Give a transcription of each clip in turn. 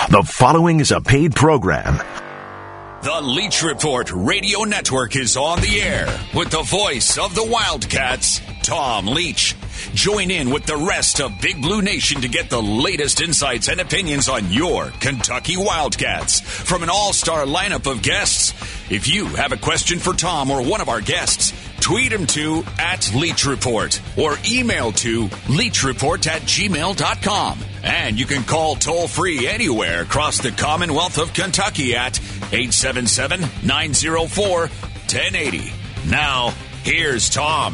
The following is a paid program. The Leach Report Radio Network is on the air with the voice of the Wildcats, Tom Leach. Join in with the rest of Big Blue Nation to get the latest insights and opinions on your Kentucky Wildcats from an all-star lineup of guests. If you have a question for Tom or one of our guests, tweet him to @LeachReport or email to leachreport@gmail.com. And you can call toll-free anywhere across the Commonwealth of Kentucky at 877-904-1080. Now, here's Tom.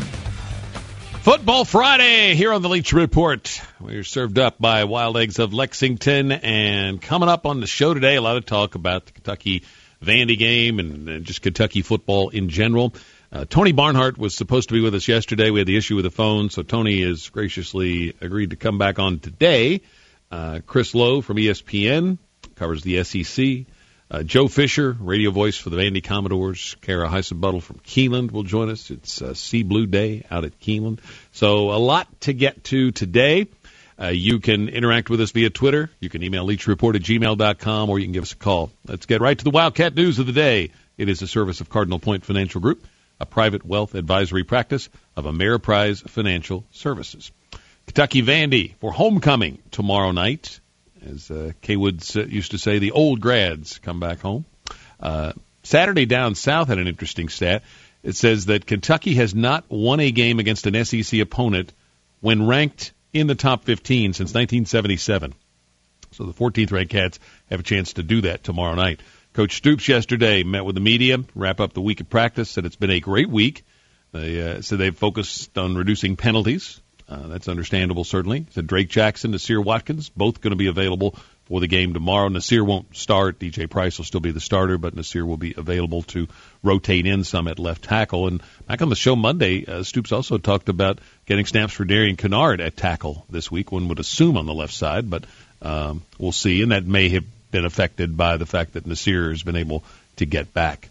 Football Friday here on the Leach Report. We're served up by Wild Eggs of Lexington. And coming up on the show today, a lot of talk about the Kentucky Vandy game and just Kentucky football in general. Tony Barnhart was supposed to be with us yesterday. We had the issue with the phone, so Tony has graciously agreed to come back on today. Chris Lowe from ESPN covers the SEC. Joe Fisher, radio voice for the Vandy Commodores. Kara Heissenbuttel from Keeneland will join us. It's Sea Blue Day out at Keeneland. So a lot to get to today. You can interact with us via Twitter. You can email leachreport@gmail.com, or you can give us a call. Let's get right to the Wildcat news of the day. It is a service of Cardinal Point Financial Group, a private wealth advisory practice of Ameriprise Financial Services. Kentucky Vandy for homecoming tomorrow night. As Kay Woods used to say, the old grads come back home. Saturday Down South had an interesting stat. It says that Kentucky has not won a game against an SEC opponent when ranked in the top 15 since 1977. So the 14th-ranked Cats have a chance to do that tomorrow night. Coach Stoops yesterday met with the media, wrap up the week of practice, said it's been a great week. They said they've focused on reducing penalties. That's understandable, certainly. Said Drake Jackson, Nasir Watkins, both going to be available for the game tomorrow. Nasir won't start. DJ Price will still be the starter, but Nasir will be available to rotate in some at left tackle. And back on the show Monday, Stoops also talked about getting snaps for Darian Kennard at tackle this week. One would assume on the left side, but we'll see. And that may have been affected by the fact that Nasir has been able to get back.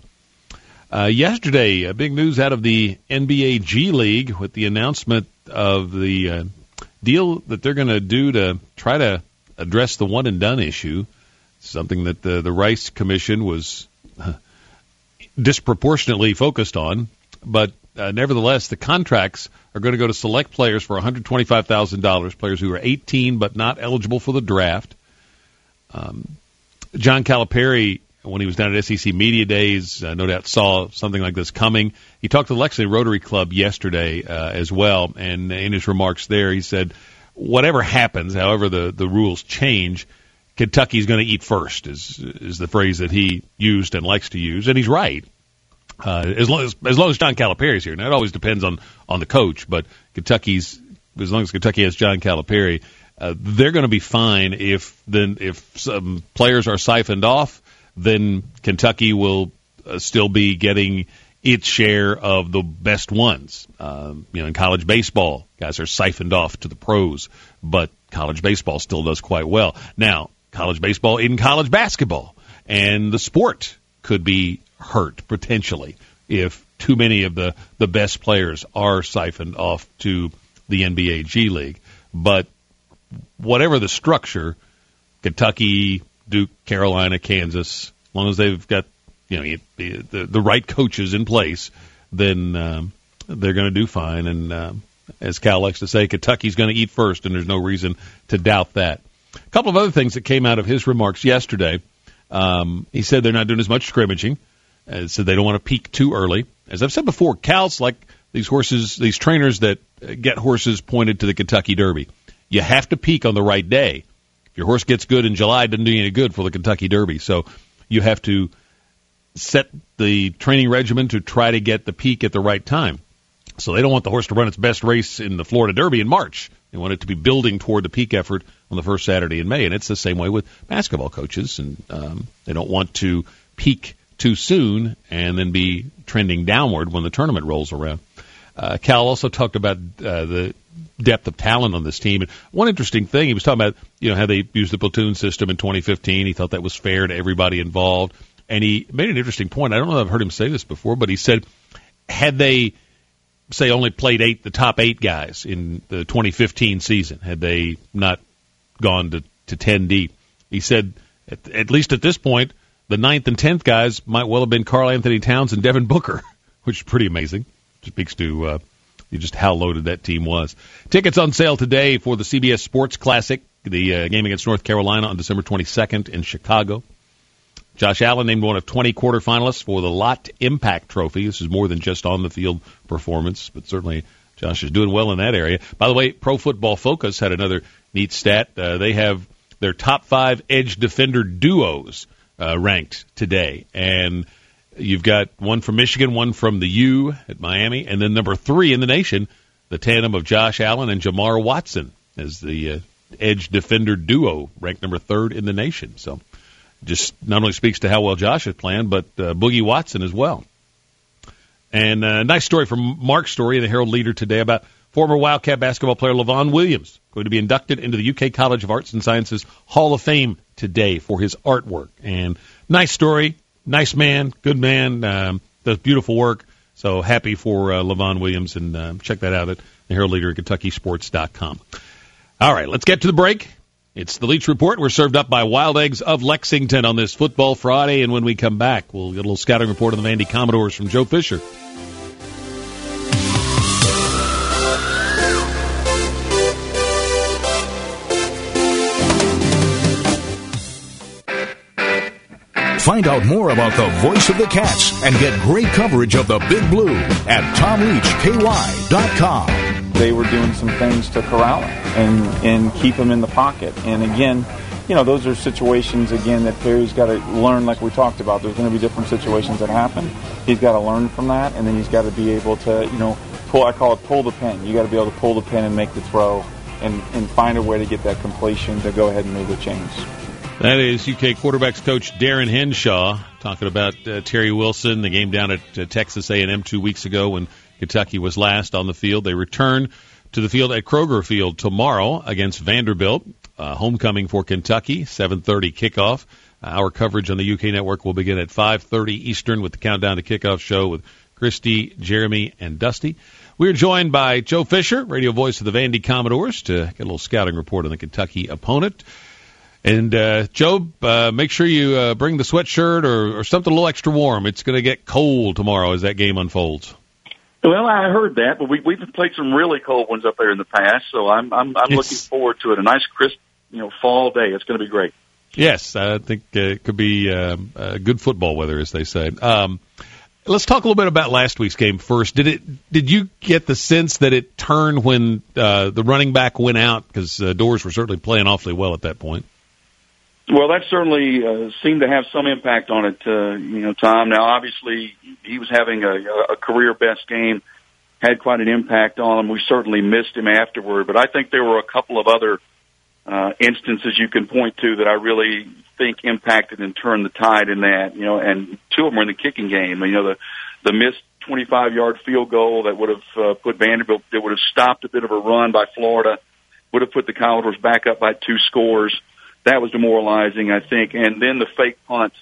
Yesterday, big news out of the NBA G League with the announcement of the deal that they're going to do to try to address the one-and-done issue, something that the Rice Commission was disproportionately focused on. But nevertheless, the contracts are going to go to select players for $125,000, players who are 18 but not eligible for the draft. John Calipari, when he was down at SEC Media Days, no doubt saw something like this coming. He talked to the Lexington Rotary Club yesterday as well, and in his remarks there, he said, whatever happens, however the rules change, Kentucky's going to eat first, is the phrase that he used and likes to use, and he's right. As long as John Calipari's here. Now, it always depends on the coach, but as long as Kentucky has John Calipari, they're going to be fine if some players are siphoned off. Then Kentucky will still be getting its share of the best ones. In college baseball, guys are siphoned off to the pros, but college baseball still does quite well. Now, college baseball in college basketball, and the sport could be hurt potentially if too many of the best players are siphoned off to the NBA G League. But whatever the structure, Kentucky, Duke, Carolina, Kansas, as long as they've got the right coaches in place, then they're going to do fine. And as Cal likes to say, Kentucky's going to eat first, and there's no reason to doubt that. A couple of other things that came out of his remarks yesterday. He said they're not doing as much scrimmaging. Said they don't want to peak too early. As I've said before, Cal's like these horses, these trainers that get horses pointed to the Kentucky Derby. You have to peak on the right day. If your horse gets good in July, it doesn't do you any good for the Kentucky Derby. So you have to set the training regimen to try to get the peak at the right time. So they don't want the horse to run its best race in the Florida Derby in March. They want it to be building toward the peak effort on the first Saturday in May. And it's the same way with basketball coaches. And they don't want to peak too soon and then be trending downward when the tournament rolls around. Cal also talked about the depth of talent on this team. And one interesting thing, he was talking about, how they used the platoon system in 2015. He thought that was fair to everybody involved. And he made an interesting point. I don't know if I've heard him say this before, but he said, had they, say, only played the top 8 guys in the 2015 season, had they not gone to 10 deep, he said at least at this point, the 9th and 10th guys might well have been Karl Anthony Towns and Devin Booker, which is pretty amazing. It speaks to just how loaded that team was. Tickets on sale today for the CBS Sports Classic, the game against North Carolina on December 22nd in Chicago. Josh Allen named one of 20 quarterfinalists for the Lott Impact Trophy. This is more than just on-the-field performance, but certainly Josh is doing well in that area. By the way, Pro Football Focus had another neat stat. They have their top 5 edge defender duos ranked today. And you've got one from Michigan, one from the U at Miami, and then number 3 in the nation, the tandem of Josh Allen and Jamar Watson as the edge defender duo, ranked number 3rd in the nation. So just not only speaks to how well Josh is playing, but Boogie Watson as well. And a nice story from Mark Story in the Herald Leader today about former Wildcat basketball player LaVon Williams, going to be inducted into the UK College of Arts and Sciences Hall of Fame today for his artwork. And nice story, nice man, good man, does beautiful work. So happy for LaVon Williams, and check that out at the Herald Leader at KentuckySports.com. All right, let's get to the break. It's the Leach Report. We're served up by Wild Eggs of Lexington on this Football Friday, and when we come back, we'll get a little scouting report on the Vandy Commodores from Joe Fisher. Find out more about the voice of the Cats and get great coverage of the Big Blue at TomLeachKY.com. They were doing some things to corral him and keep him in the pocket. And again, you know, those are situations, again, that Perry's got to learn, like we talked about. There's going to be different situations that happen. He's got to learn from that, and then he's got to be able to, you know, pull the pin. You got to be able to pull the pin and make the throw and find a way to get that completion to go ahead and move the chains. That is UK quarterbacks coach Darren Henshaw talking about Terry Wilson, the game down at Texas A&M 2 weeks ago when Kentucky was last on the field. They return to the field at Kroger Field tomorrow against Vanderbilt. Homecoming for Kentucky, 7:30 kickoff. Our coverage on the UK network will begin at 5:30 Eastern with the Countdown to Kickoff show with Christy, Jeremy, and Dusty. We're joined by Joe Fisher, radio voice of the Vandy Commodores, to get a little scouting report on the Kentucky opponent. And, Joe, make sure you bring the sweatshirt or something a little extra warm. It's going to get cold tomorrow as that game unfolds. Well, I heard that, but we've played some really cold ones up there in the past, so I'm looking forward to it. A nice, crisp, fall day. It's going to be great. Yes, I think it could be good football weather, as they say. Let's talk a little bit about last week's game first. Did you get the sense that it turned when the running back went out? Because Doors were certainly playing awfully well at that point. Well, that certainly seemed to have some impact on it, Tom. Now, obviously, he was having a career-best game, had quite an impact on him. We certainly missed him afterward, but I think there were a couple of other instances you can point to that I really think impacted and turned the tide in that, and two of them were in the kicking game. The missed 25-yard field goal that would have put Vanderbilt, that would have stopped a bit of a run by Florida, would have put the Commodores back up by 2 scores. That was demoralizing, I think. And then the fake punt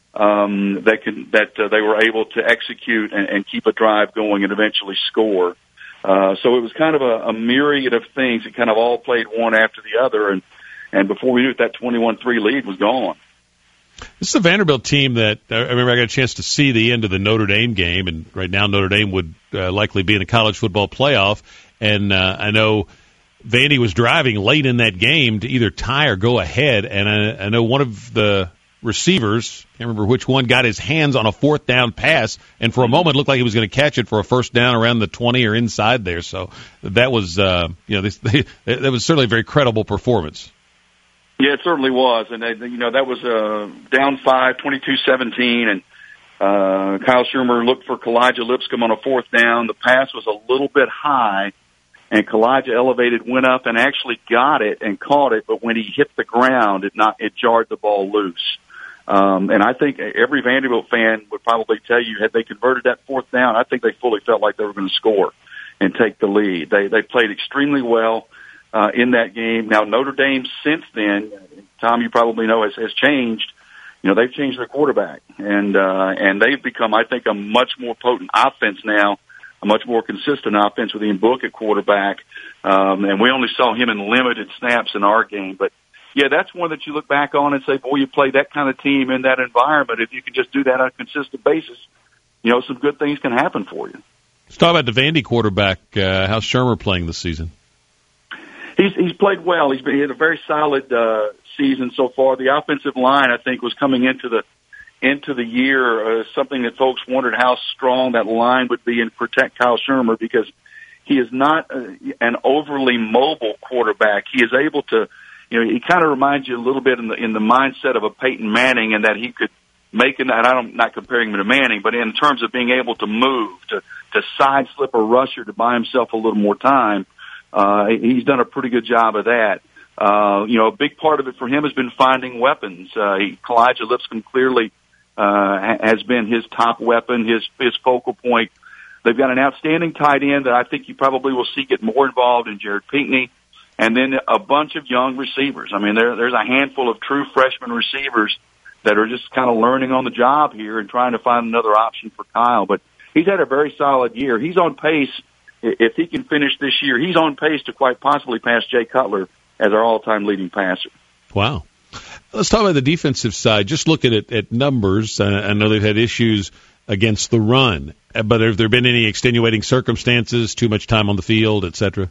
that they were able to execute and keep a drive going and eventually score. So it was kind of a myriad of things that kind of all played one after the other. And before we knew it, that 21-3 lead was gone. This is a Vanderbilt team that I remember I got a chance to see the end of the Notre Dame game, and right now Notre Dame would likely be in the college football playoff. And I know Vandy was driving late in that game to either tie or go ahead, and I know one of the receivers, can't remember which one, got his hands on a 4th down pass, and for a moment looked like he was going to catch it for a 1st down around the 20 or inside there. So that was, that was certainly a very credible performance. Yeah, it certainly was, and that was down 5, 22-17, and Kyle Schumer looked for Kalijah Lipscomb on a 4th down. The pass was a little bit high, and Kalijah elevated, went up, and actually got it and caught it. But when he hit the ground, it jarred the ball loose. And I think every Vanderbilt fan would probably tell you, had they converted that 4th down, I think they fully felt like they were going to score and take the lead. They played extremely well in that game. Now Notre Dame since then, Tom, you probably know, has changed. They've changed their quarterback, and they've become, I think, a much more potent offense now. A much more consistent offense with Ian Book at quarterback. And we only saw him in limited snaps in our game, but yeah, that's one that you look back on and say, boy, you play that kind of team in that environment. If you can just do that on a consistent basis, some good things can happen for you. Let's talk about the Vandy quarterback. How's Shermer playing this season? He's played well. He had a very solid season so far. The offensive line, I think, was coming into the year something that folks wondered how strong that line would be and protect Kyle Shermer, because he is not an overly mobile quarterback. He is able to, he kind of reminds you a little bit in the mindset of a Peyton Manning, and that he could make it. And I'm not comparing him to Manning, but in terms of being able to move, to side slip a rusher, to buy himself a little more time. He's done a pretty good job of that. A big part of it for him has been finding weapons. Elijah Lipscomb clearly has been his top weapon, his focal point. They've got an outstanding tight end that I think you probably will see get more involved in Jared Pinckney, and then a bunch of young receivers. I mean, there's a handful of true freshman receivers that are just kind of learning on the job here and trying to find another option for Kyle. But he's had a very solid year. He's on pace. If he can finish this year, he's on pace to quite possibly pass Jay Cutler as our all-time leading passer. Wow. Let's talk about the defensive side. Just looking at numbers, I know they've had issues against the run, but have there been any extenuating circumstances, too much time on the field, et cetera?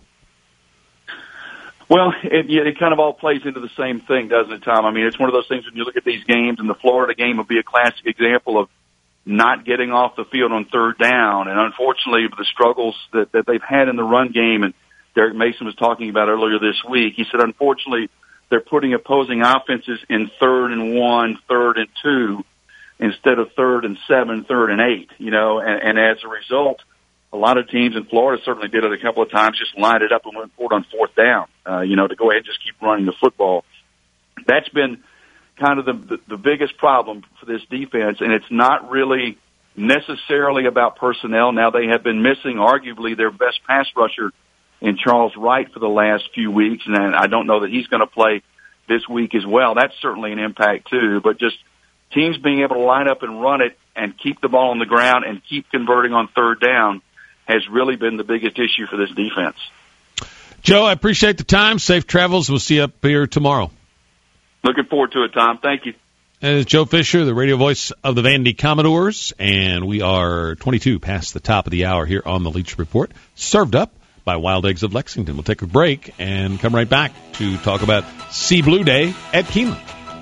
Well, it kind of all plays into the same thing, doesn't it, Tom? I mean, it's one of those things when you look at these games, and the Florida game would be a classic example of not getting off the field on third down. And unfortunately, the struggles that they've had in the run game, and Derek Mason was talking about earlier this week, he said, unfortunately, they're putting opposing offenses in 3rd and 1, 3rd and 2, instead of 3rd and 7, 3rd and 8, and as a result, a lot of teams in Florida certainly did it a couple of times, just lined it up and went for it on 4th down, to go ahead and just keep running the football. That's been kind of the biggest problem for this defense, and it's not really necessarily about personnel. Now, they have been missing arguably their best pass rusher in Charles Wright for the last few weeks, and I don't know that he's going to play this week as well. That's certainly an impact too, but just teams being able to line up and run it and keep the ball on the ground and keep converting on 3rd down has really been the biggest issue for this defense. Joe, I appreciate the time. Safe travels. We'll see you up here tomorrow. Looking forward to it, Tom. Thank you. And it's Joe Fisher, the radio voice of the Vandy Commodores, and we are 22 past the top of the hour here on the Leach Report, served up by Wild Eggs of Lexington. We'll take a break and come right back to talk about Sea Blue Day at Keeneland.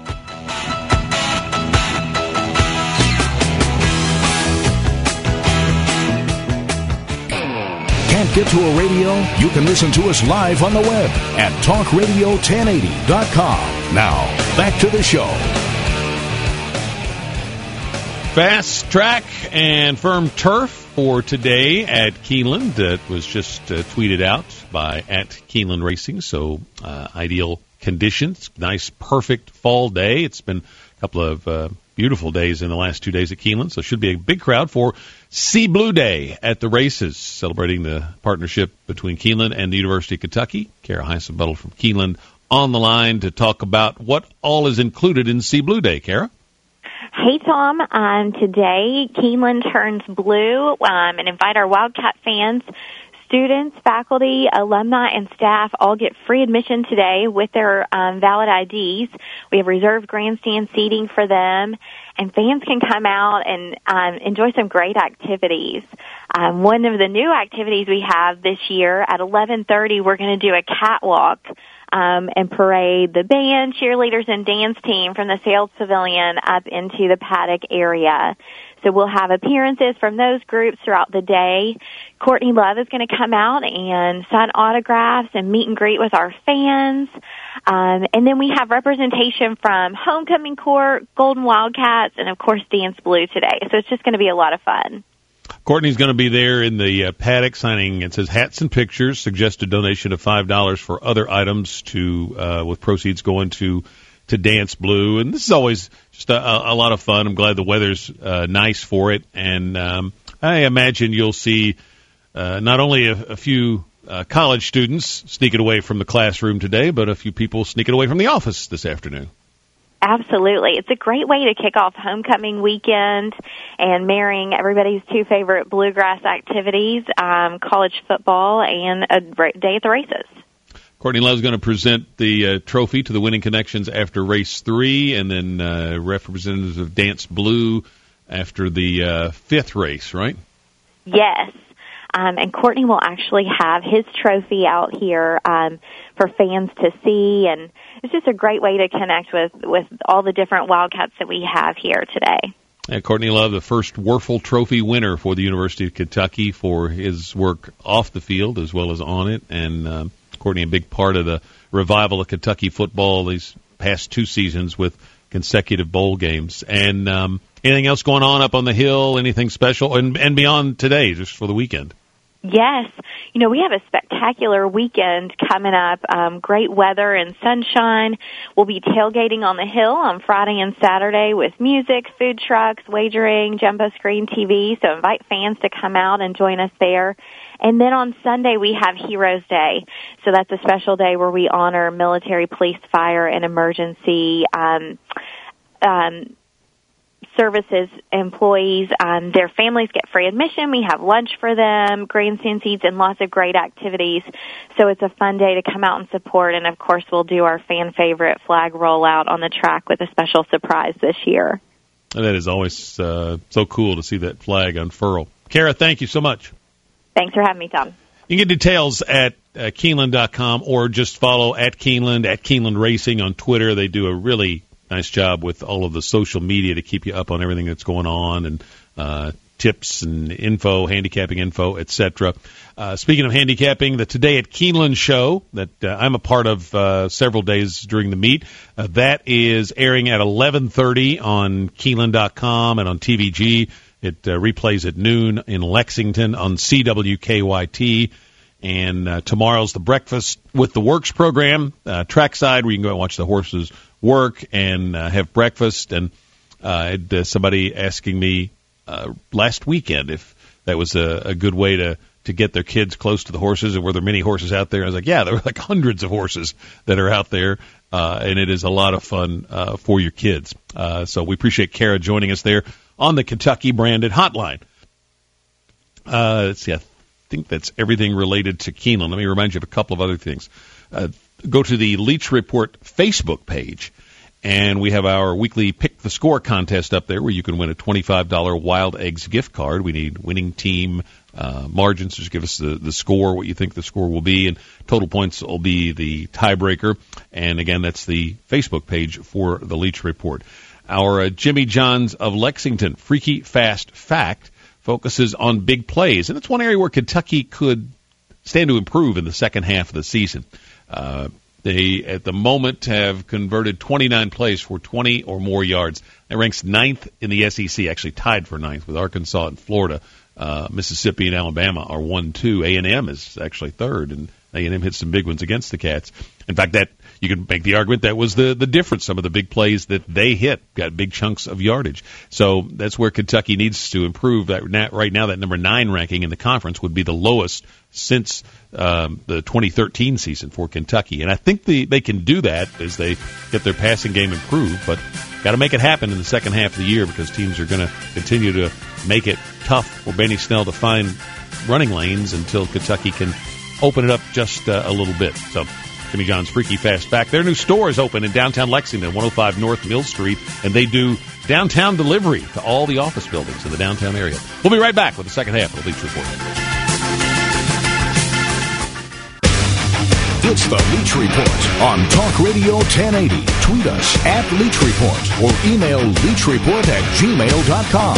Can't get to a radio? You can listen to us live on the web at talkradio1080.com. Now, back to the show. Fast track and firm turf for today at Keeneland. That was just tweeted out by @Keeneland Racing. So ideal conditions, nice, perfect fall day. It's been a couple of beautiful days in the last 2 days at Keeneland, so it should be a big crowd for Sea Blue Day at the races, celebrating the partnership between Keeneland and the University of Kentucky. Kara Heisenbuttel from Keeneland on the line to talk about what all is included in Sea Blue Day. Kara? Hey, Tom. Today, Keeneland turns blue and invite our Wildcat fans. Students, faculty, alumni, and staff all get free admission today with their valid IDs. We have reserved grandstand seating for them, and fans can come out and enjoy some great activities. One of the new activities we have this year at 11:30, we're going to do a catwalk and parade the band, cheerleaders, and dance team from the Sales Pavilion up into the paddock area. So we'll have appearances from those groups throughout the day. Courtney Love is going to come out and sign autographs and meet and greet with our fans. And then we have representation from Homecoming Court, Golden Wildcats, and, of course, Dance Blue today. So it's just going to be a lot of fun. Courtney's going to be there in the paddock signing, it says, hats and pictures, suggested donation of $5 for other items with proceeds going to Dance Blue. And this is always just a lot of fun. I'm glad the weather's nice for it. And I imagine you'll see not only a few college students sneaking away from the classroom today, but a few people sneaking away from the office this afternoon. Absolutely. It's a great way to kick off homecoming weekend and marrying everybody's two favorite bluegrass activities, college football and a day at the races. Courtney Love's going to present the trophy to the winning connections after race 3, and then representatives of Dance Blue after the 5th race, right? Yes. And Courtney will actually have his trophy out here for fans to see, and it's just a great way to connect with all the different Wildcats that we have here today. Courtney Love, the first Werfel Trophy winner for the University of Kentucky for his work off the field as well as on it, and Courtney, a big part of the revival of Kentucky football these past 2 seasons with consecutive bowl games. And anything else going on up on the Hill, anything special, and beyond today, just for the weekend? Yes. We have a spectacular weekend coming up. Great weather and sunshine. We'll be tailgating on the Hill on Friday and Saturday with music, food trucks, wagering, jumbo screen TV. So invite fans to come out and join us there. And then on Sunday, we have Heroes Day. So that's a special day where we honor military, police, fire, and emergency services employees. Their families get free admission. We have lunch for them, grandstand seats, and lots of great activities. So it's a fun day to come out and support. And, of course, we'll do our fan favorite flag rollout on the track with a special surprise this year. That is always so cool to see that flag unfurl. Kara, thank you so much. Thanks for having me, Tom. You can get details at Keeneland.com or just follow at Keeneland Racing on Twitter. They do a really nice job with all of the social media to keep you up on everything that's going on, and tips and info, handicapping info, etc. Speaking of handicapping, the Today at Keeneland show that I'm a part of several days during the meet, that is airing at 11:30 on Keeneland.com and on TVG. It replays at noon in Lexington on CWKYT. And tomorrow's the Breakfast with the Works program, trackside, where you can go and watch the horses work and have breakfast. And I had somebody asking me last weekend if that was a good way to get their kids close to the horses, and were there many horses out there? I was like, yeah, there were like hundreds of horses that are out there, and it is a lot of fun for your kids. So we appreciate Kara joining us there on the Kentucky branded hotline. Let's see, I think that's everything related to Keeneland. Let me remind you of a couple of other things. Go to the Leach Report Facebook page, and we have our weekly Pick the Score contest up there where you can win a $25 Wild Eggs gift card. We need winning team margins. Just give us the score, what you think the score will be, and total points will be the tiebreaker. And, again, that's the Facebook page for the Leach Report. Our Jimmy Johns of Lexington Freaky Fast Fact focuses on big plays, and it's one area where Kentucky could stand to improve in the second half of the season. They, at the moment, have converted 29 plays for 20 or more yards. That ranks 9th in the SEC, actually tied for 9th with Arkansas and Florida. Mississippi and Alabama are 1-2. A&M is actually 3rd, and A&M hit some big ones against the Cats. In fact, that you can make the argument that was the difference. Some of the big plays that they hit got big chunks of yardage. So that's where Kentucky needs to improve. Right now, that number 9 ranking in the conference would be the lowest since the 2013 season for Kentucky. And I think they can do that as they get their passing game improved, but got to make it happen in the second half of the year because teams are going to continue to make it tough for Benny Snell to find running lanes until Kentucky can open it up just a little bit. So Jimmy John's Freaky Fast Fact. Their new store is open in downtown Lexington, 105 North Mill Street, and they do downtown delivery to all the office buildings in the downtown area. We'll be right back with the second half of the Leach Report. It's the Leach Report on Talk Radio 1080. Tweet us at Leach Report or email leachreport@gmail.com.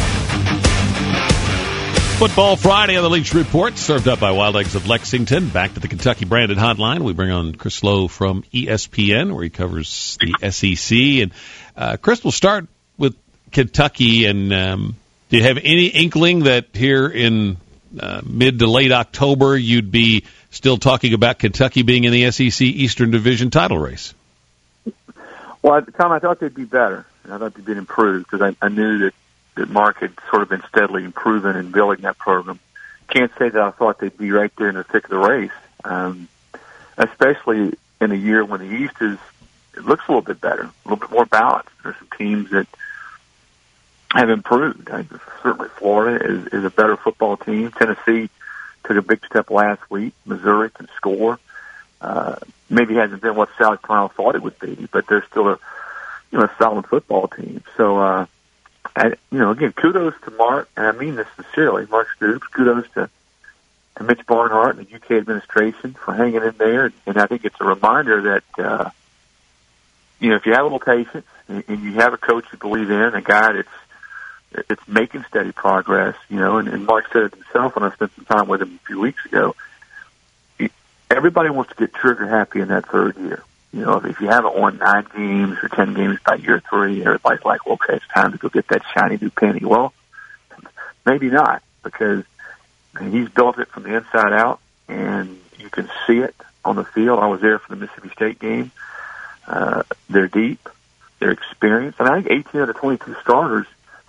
Football Friday on the Leach Report, served up by Wild Eggs of Lexington. Back to the Kentucky branded hotline. We bring on Chris Lowe from ESPN, where he covers the SEC. And Chris, we'll start with Kentucky. And do you have any inkling that here in mid to late October you'd be still talking about Kentucky being in the SEC Eastern Division title race? Well, at the time I thought they'd be better. I thought they'd been improved because I knew that Mark had sort of been steadily improving and building that program. Can't say that I thought they'd be right there in the thick of the race, especially in a year when the East it looks a little bit better, a little bit more balanced. There's some teams that have improved. Certainly Florida is a better football team. Tennessee took a big step last week. Missouri can score. Maybe hasn't been what South Carolina thought it would be, but they're still a solid football team. So, again, kudos to Mark, and I mean this sincerely, Mark Stoops. Kudos to Mitch Barnhart and the UK administration for hanging in there. And I think it's a reminder that, if you have a little patience and you have a coach you believe in, a guy that's making steady progress, and Mark said it himself when I spent some time with him a few weeks ago, everybody wants to get trigger happy in that third year. If you haven't won 9 games or 10 games by year 3, everybody's like, well, okay, it's time to go get that shiny new penny. Well, maybe not, because he's built it from the inside out, and you can see it on the field. I was there for the Mississippi State game. They're deep. They're experienced. And I think 19 out of 22 starters,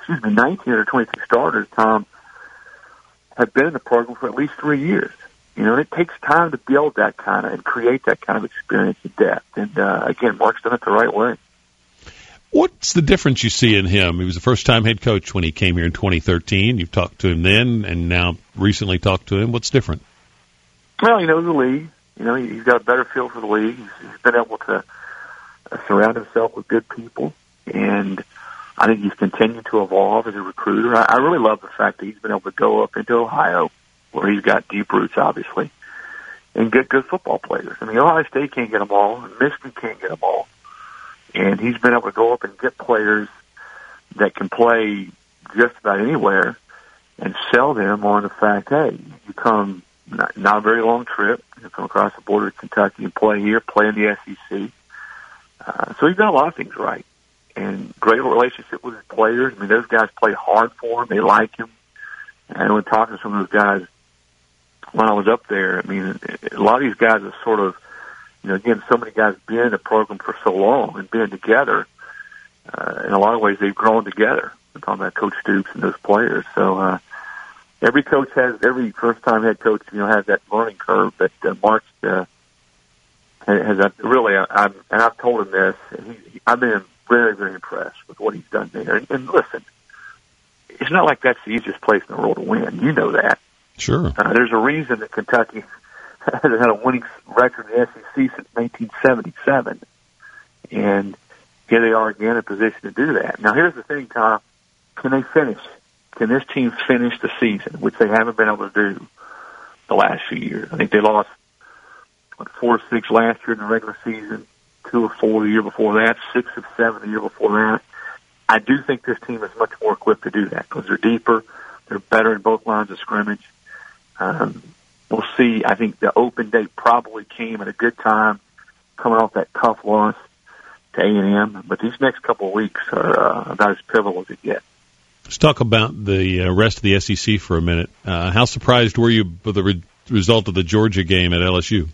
Tom, have been in the program for at least 3 years. And it takes time to build that kind of and create that kind of experience and depth. And, again, Mark's done it the right way. What's the difference you see in him? He was a first-time head coach when he came here in 2013. You've talked to him then and now recently talked to him. What's different? Well, he knows the league. He's got a better feel for the league. He's been able to surround himself with good people. And I think he's continued to evolve as a recruiter. I really love the fact that he's been able to go up into Ohio, where he's got deep roots, obviously, and get good football players. Ohio State can't get them all, and Michigan can't get them all. And he's been able to go up and get players that can play just about anywhere and sell them on the fact, hey, you come not a very long trip, you come across the border to Kentucky and play here, play in the SEC. So he's done a lot of things right. And great relationship with his players. Those guys play hard for him. They like him. And when talking to some of those guys, when I was up there, a lot of these guys are sort of, again, so many guys been in the program for so long and been together. In a lot of ways, they've grown together. I'm talking about Coach Stoops and those players. So every first-time head coach, has that learning curve. But Mark has really, and I've told him this. I've been very, very impressed with what he's done there. And listen, it's not like that's the easiest place in the world to win. You know that. Sure. There's a reason that Kentucky hasn't had a winning record in the SEC since 1977. And here they are again in a position to do that. Now, here's the thing, Tom. Can they finish? Can this team finish the season, which they haven't been able to do the last few years? I think they lost 4 of 6 last year in the regular season, 2 of 4 the year before that, 6 of 7 the year before that. I do think this team is much more equipped to do that because they're deeper. They're better in both lines of scrimmage. We'll see. I think the open date probably came at a good time, coming off that tough loss to A&M. But these next couple of weeks are about as pivotal as it gets. Let's talk about the rest of the SEC for a minute. How surprised were you with the result of the Georgia game at LSU?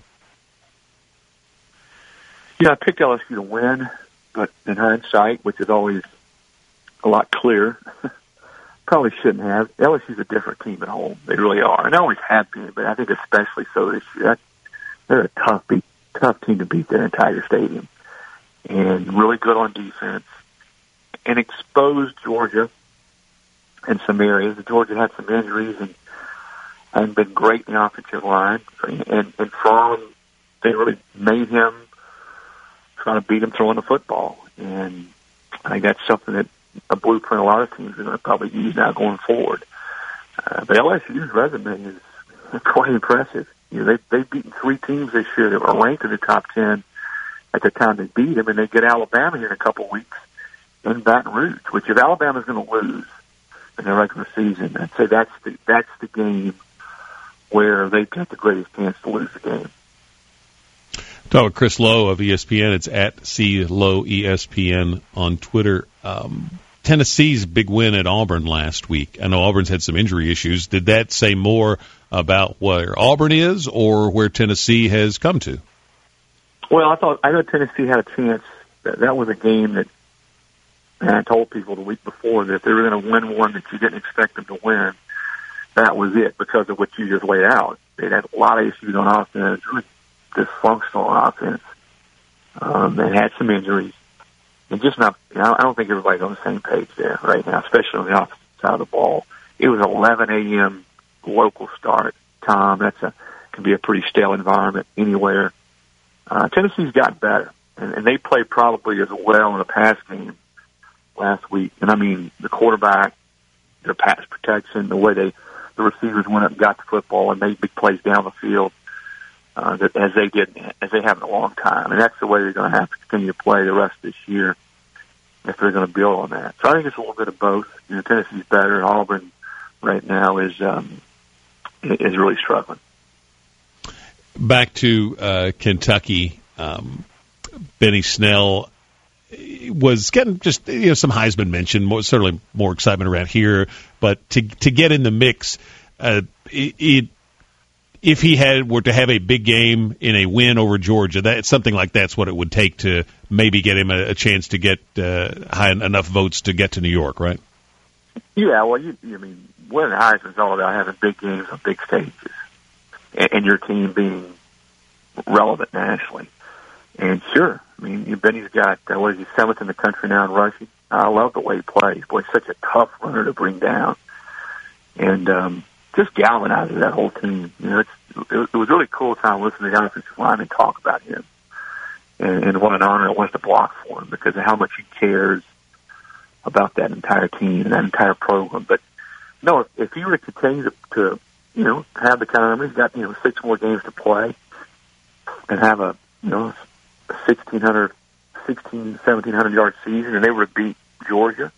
I picked LSU to win, but in hindsight, which is always a lot clearer, probably shouldn't have. LSU's a different team at home. They really are. And they always have been, but I think especially so this year. They're a tough team to beat there in Tiger Stadium. And really good on defense. And exposed Georgia in some areas. Georgia had some injuries and hadn't been great in the offensive line. And Fromm, they really made him try to beat him throwing the football. And I think that's something that a blueprint a lot of teams are going to probably use now going forward. But LSU's resume is quite impressive. They've beaten 3 teams this year that were ranked in the top 10 at the time they beat them, and they get Alabama here in a couple of weeks in Baton Rouge, which if Alabama's going to lose in the regular season, I'd say that's the game where they've got the greatest chance to lose the game. Talk with Chris Lowe of ESPN. It's at CLoweESPN on Twitter. Tennessee's big win at Auburn last week. I know Auburn's had some injury issues. Did that say more about where Auburn is or where Tennessee has come to? Well, I know Tennessee had a chance. That was a game that, and I told people the week before that if they were going to win one that you didn't expect them to win, that was it because of what you just laid out. They had a lot of issues on offense, really dysfunctional on offense. They had some injuries. And just not, I don't think everybody's on the same page there right now, especially on the offensive side of the ball. It was 11 a.m. local start, Tom. Can be a pretty stale environment anywhere. Tennessee's got better, and they played probably as well in the pass game last week. And I mean, the quarterback, their pass protection, the way the receivers went up and got the football and made big plays down the field, as they have in a long time. And that's the way they're going to have to continue to play the rest of this year if they're going to build on that. So I think it's a little bit of both. Tennessee's better, and Auburn right now is really struggling. Back to Kentucky, Benny Snell was getting just some Heisman mention, certainly more excitement around here, but to get in the mix, if he were to have a big game in a win over Georgia, something like that's what it would take to maybe get him a chance to get high enough votes to get to New York, right? Yeah, well, winning the Heisman is all about having big games on big stages, and your team being relevant nationally. And sure, Benny's got, what is he, 7th in the country now in rushing. I love the way he plays. Boy, he's such a tough runner to bring down. And just galvanizes that whole team. It was really cool time listening to the offensive lineman talk about him. And what an honor it was to block for him because of how much he cares about that entire team and that entire program. But, no, if he were to continue to have the kind of numbers, he's got, 6 more games to play and have a 1,700 yard season, and they were to beat Georgia.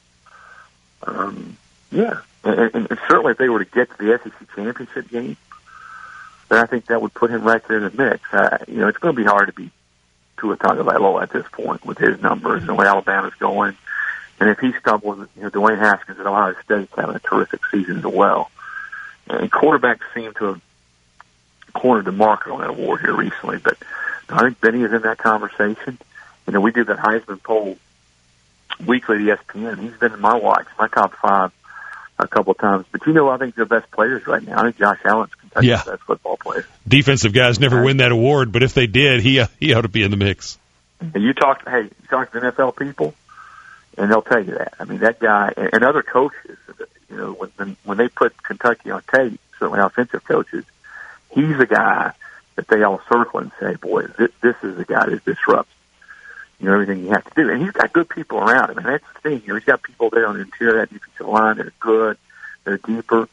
Yeah. And certainly if they were to get to the SEC championship game, then I think that would put him right there in the mix. It's going to be hard to beat Tua Tagovailoa at this point with his numbers and the way Alabama's going. And if he stumbles, Dwayne Haskins at Ohio State's having a terrific season as well. And quarterbacks seem to have cornered the market on that award here recently, but I think Benny is in that conversation. We did that Heisman poll weekly at ESPN. He's been in my watch, my top 5 a couple of times. But I think they're best players right now. I think Josh Allen's Kentucky's best football player. Defensive guys never win that award, but if they did, he ought to be in the mix. And you talk to NFL people, and they'll tell you that. That guy and other coaches, when they put Kentucky on tape, certainly offensive coaches, he's the guy that they all circle and say, boy, this is the guy that disrupts everything you have to do. And he's got good people around him. And that's the thing. He's got people there on the interior of that defensive line that are good, that are deeper.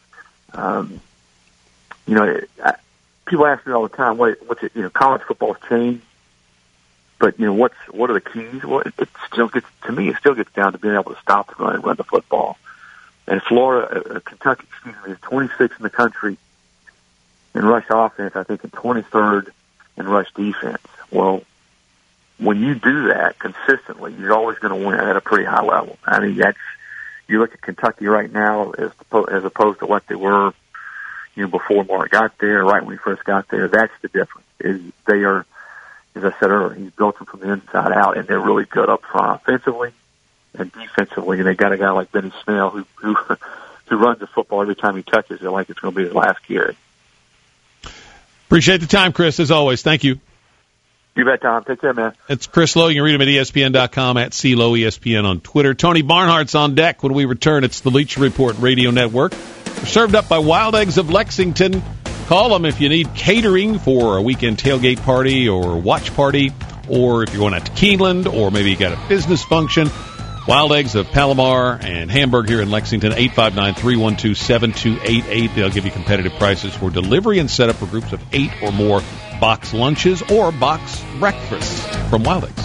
People ask me all the time, what's it, college football's changed, but, what are the keys? Well, it still gets down to being able to stop the run and run the football. And Kentucky, is 26th in the country in rush offense, I think, and 23rd in rush defense. Well, when you do that consistently, you're always going to win at a pretty high level. You look at Kentucky right now as opposed to what they were, before Mark got there, right when he first got there. That's the difference. They are, as I said earlier, he's built them from the inside out, and they're really good up front offensively and defensively. And they got a guy like Benny Snell who runs the football every time he touches it like it's going to be his last carry. Appreciate the time, Chris, as always. Thank you. You bet, Tom. Take care, man. It's Chris Lowe. You can read him at ESPN.com, at CLowe ESPN on Twitter. Tony Barnhart's on deck when we return. It's the Leach Report Radio Network. We're served up by Wild Eggs of Lexington. Call them if you need catering for a weekend tailgate party or watch party, or if you're going out to Keeneland, or maybe you got a business function. Wild Eggs of Palomar and Hamburg here in Lexington, 859-312-7288. They'll give you competitive prices for delivery and setup for groups of 8 or more box lunches or box breakfasts from Wild Eggs.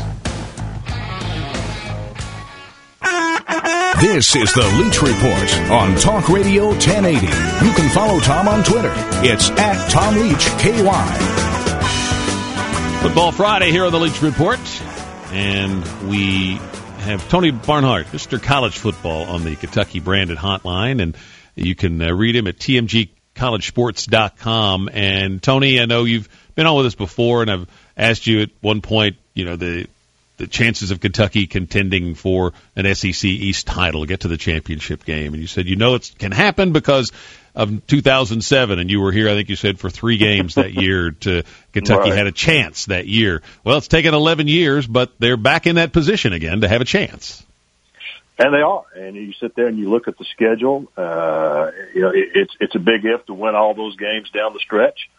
This is the Leach Report on Talk Radio 1080. You can follow Tom on Twitter. It's at Tom Leach, KY. Football Friday here on the Leach Report. And we have Tony Barnhart, Mr. College Football, on the Kentucky branded hotline. And you can read him at tmgcollegesports.com. And Tony, I know you've been on with us before, and I've asked you at one point, the chances of Kentucky contending for an SEC East title to get to the championship game. And you said, it can happen because of 2007, and you were here, I think you said, for 3 games that year. Kentucky had a chance that year. Well, it's taken 11 years, but they're back in that position again to have a chance. And they are. And you sit there and you look at the schedule. It's a big if to win all those games down the stretch.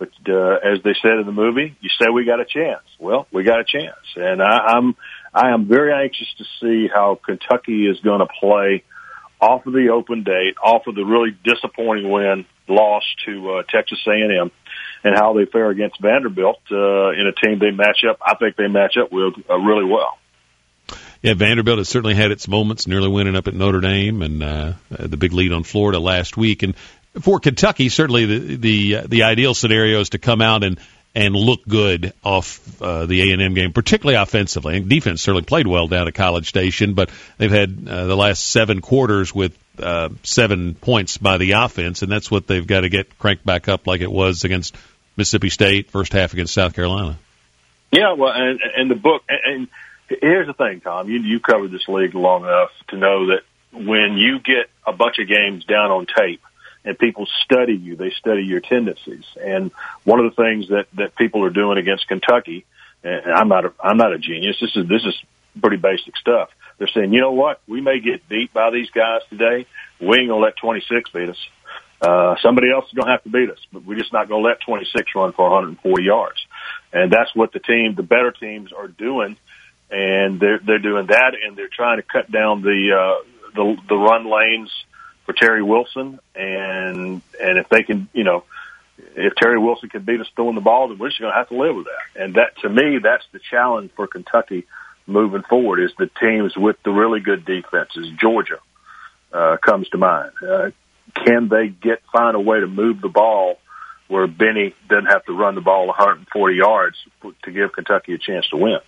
But as they said in the movie, you say we got a chance. Well, we got a chance, and I am very anxious to see how Kentucky is going to play off of the open date, off of the really disappointing loss to Texas A&M, and how they fare against Vanderbilt in a team they match up. I think they match up with really well. Yeah, Vanderbilt has certainly had its moments, nearly winning up at Notre Dame and the big lead on Florida last week. And for Kentucky, certainly the ideal scenario is to come out and look good off the A&M game, particularly offensively. And defense certainly played well down at College Station, but they've had the last 7 quarters with 7 points by the offense, and that's what they've got to get cranked back up like it was against Mississippi State, first half against South Carolina. Yeah, well, and the book, and here's the thing, Tom, you covered this league long enough to know that when you get a bunch of games down on tape and people study you, they study your tendencies. And one of the things that people are doing against Kentucky, and I'm not a genius, this is pretty basic stuff. They're saying, you know what, we may get beat by these guys today. We ain't going to let 26 beat us. Somebody else is going to have to beat us, but we're just not going to let 26 run for 140 yards. And that's what the better teams are doing. And they're doing that, and they're trying to cut down the run lanes for Terry Wilson. And if they can, if Terry Wilson can beat us throwing the ball, then we're just going to have to live with that. And that, to me, that's the challenge for Kentucky moving forward, is the teams with the really good defenses. Georgia comes to mind. Can they find a way to move the ball where Benny doesn't have to run the ball 140 yards to give Kentucky a chance to win?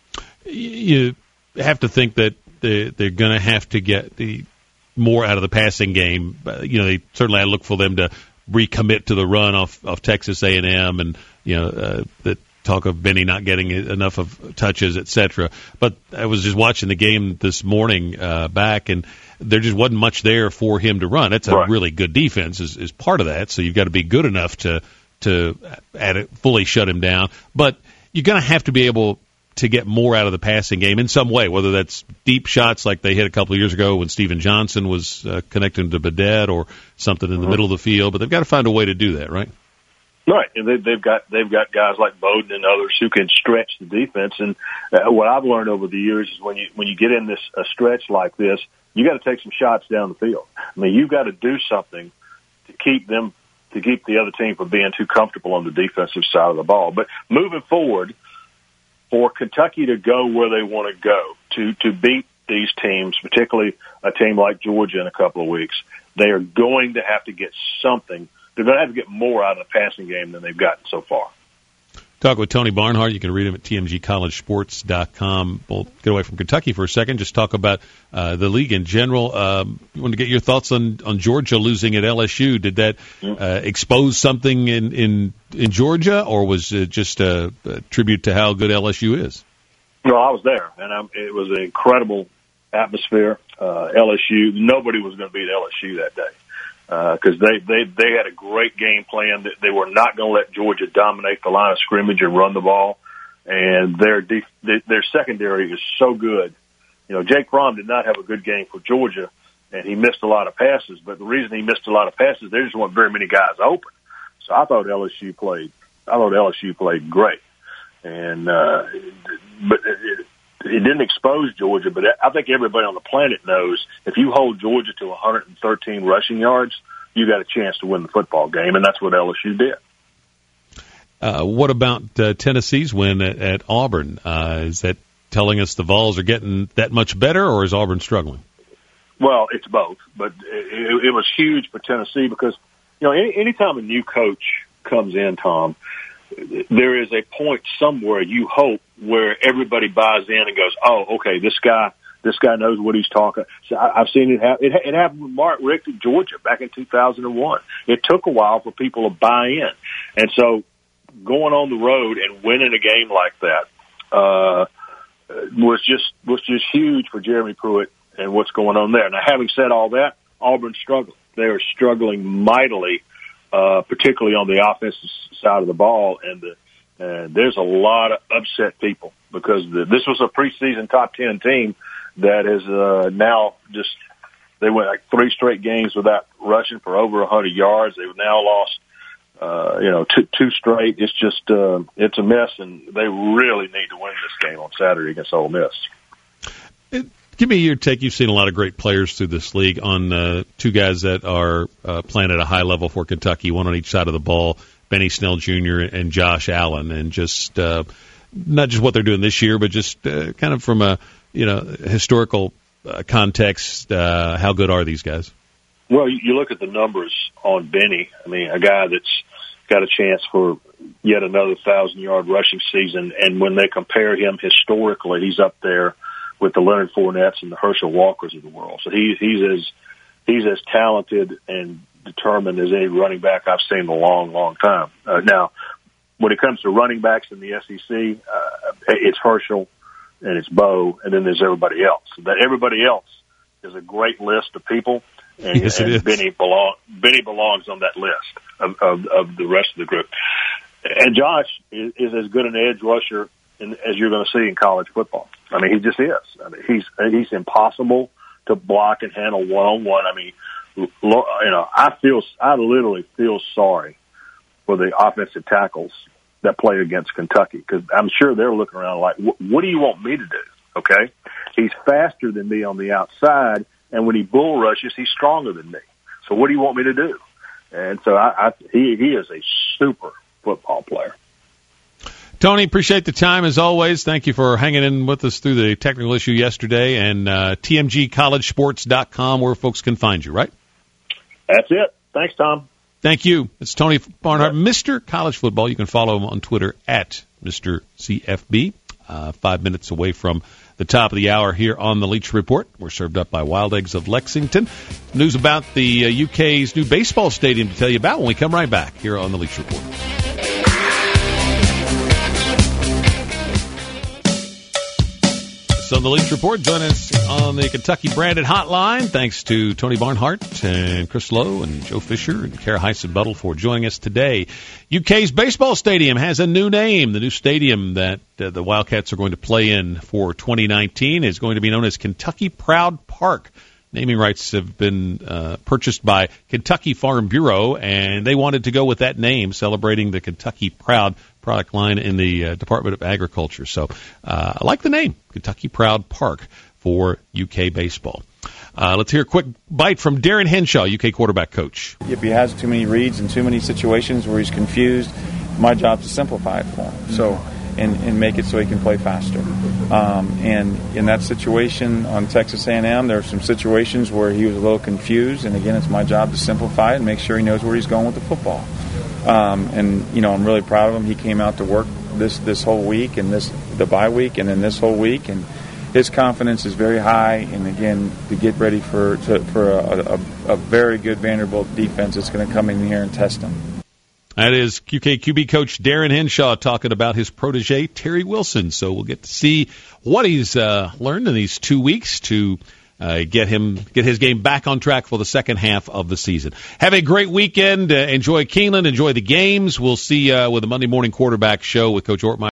You have to think that they're going to have to get more out of the passing game. They certainly I look for them to recommit to the run off Texas A&M, and the talk of Benny not getting enough of touches, etc. But I was just watching the game this morning back, and there just wasn't much there for him to run. That's a really good defense is part of that, so you've got to be good enough to fully shut him down. But you're going to have to be able to get more out of the passing game in some way, whether that's deep shots like they hit a couple of years ago when Steven Johnson was connecting to Badet, or something in the middle of the field. But they've got to find a way to do that, right? Right, and they've got guys like Bowden and others who can stretch the defense. And what I've learned over the years is when you get in a stretch like this, you got to take some shots down the field. I mean, you've got to do something to keep the other team from being too comfortable on the defensive side of the ball. But moving forward, for Kentucky to go where they want to go, to beat these teams, particularly a team like Georgia in a couple of weeks, they are going to have to get something. They're going to have to get more out of the passing game than they've gotten so far. Talk with Tony Barnhart. You can read him at tmgcollegesports.com. We'll get away from Kentucky for a second. Just talk about the league in general. You want to get your thoughts on Georgia losing at LSU. Did that expose something in Georgia, or was it just a tribute to how good LSU is? No, I was there, and it was an incredible atmosphere. LSU, nobody was going to beat LSU that day. Because they had a great game plan. They were not going to let Georgia dominate the line of scrimmage and run the ball, and their secondary is so good. Jake Fromm did not have a good game for Georgia, and he missed a lot of passes. But the reason he missed a lot of passes, there just weren't very many guys open. So I thought LSU played great, and but it didn't expose Georgia, but I think everybody on the planet knows if you hold Georgia to 113 rushing yards, you got a chance to win the football game, and that's what LSU did. What about Tennessee's win at Auburn? Is that telling us the Vols are getting that much better, or is Auburn struggling? Well, it's both, but it was huge for Tennessee because, anytime a new coach comes in, Tom, there is a point somewhere, you hope, where everybody buys in and goes, oh, okay, this guy knows what he's talking. So I've seen it happen. It happened with Mark Richt at Georgia back in 2001. It took a while for people to buy in. And so going on the road and winning a game like that was just huge for Jeremy Pruitt and what's going on there. Now, having said all that, Auburn's struggling. They are struggling mightily, particularly on the offensive side of the ball, and there's a lot of upset people because this was a preseason top 10 team that is now they went like 3 straight games without rushing for over 100 yards. They've now lost two straight. It's just it's a mess, and they really need to win this game on Saturday against Ole Miss. Give me your take. You've seen a lot of great players through this league on two guys that are playing at a high level for Kentucky, one on each side of the ball, Benny Snell Jr. and Josh Allen, and just not just what they're doing this year, but just kind of from a historical context, how good are these guys? Well, you look at the numbers on Benny. I mean, a guy that's got a chance for yet another 1,000-yard rushing season, and when they compare him historically, he's up there with the Leonard Fournettes and the Herschel Walkers of the world. So he's as talented and determined as any running back I've seen in a long, long time. Now, when it comes to running backs in the SEC, it's Herschel and it's Bo, and then there's everybody else. That everybody else is a great list of people, and, yes, and Benny belongs on that list of the rest of the group. And Josh is as good an edge rusher as you're going to see in college football. I mean, he just is. I mean, he's impossible to block and handle one-on-one. I mean, I literally feel sorry for the offensive tackles that play against Kentucky, because I'm sure they're looking around like, what do you want me to do? Okay, he's faster than me on the outside, and when he bull rushes, he's stronger than me. So what do you want me to do? And so he is a super football player. Tony, appreciate the time as always. Thank you for hanging in with us through the technical issue yesterday, and tmgcollegesports.com where folks can find you, right? That's it. Thanks, Tom. Thank you. It's Tony Barnhart, Mr. College Football. You can follow him on Twitter at Mr. CFB. 5 minutes away from the top of the hour here on the Leach Report. We're served up by Wild Eggs of Lexington. News about the UK's new baseball stadium to tell you about when we come right back here on the Leach Report. On the Leach Report, join us on the Kentucky Branded Hotline. Thanks to Tony Barnhart and Chris Lowe and Joe Fisher and Kara Heisen-Buttle for joining us today. UK's baseball stadium has a new name. The new stadium that the Wildcats are going to play in for 2019 is going to be known as Kentucky Proud Park. Naming rights have been purchased by Kentucky Farm Bureau, and they wanted to go with that name, celebrating the Kentucky Proud product line in the Department of Agriculture. So I like the name, Kentucky Proud Park, for UK baseball. Let's hear a quick bite from Darren Henshaw, UK quarterback coach. If he has too many reads and too many situations where he's confused, my job is to simplify it for him. So and make it so he can play faster. And in that situation on Texas A&M, there are some situations where he was a little confused, and again, it's my job to simplify it and make sure he knows where he's going with the football. And I'm really proud of him. He came out to work this whole week and the bye week and then this whole week, and his confidence is very high. And again, to get ready for a very good Vanderbilt defense that's going to come in here and test him. That is UK QB coach Darren Henshaw talking about his protege Terry Wilson. So we'll get to see what he's learned in these 2 weeks to get his game back on track for the second half of the season. Have a great weekend. Enjoy Keeneland. Enjoy the games. We'll see you with the Monday Morning Quarterback Show with Coach Ortmeyer.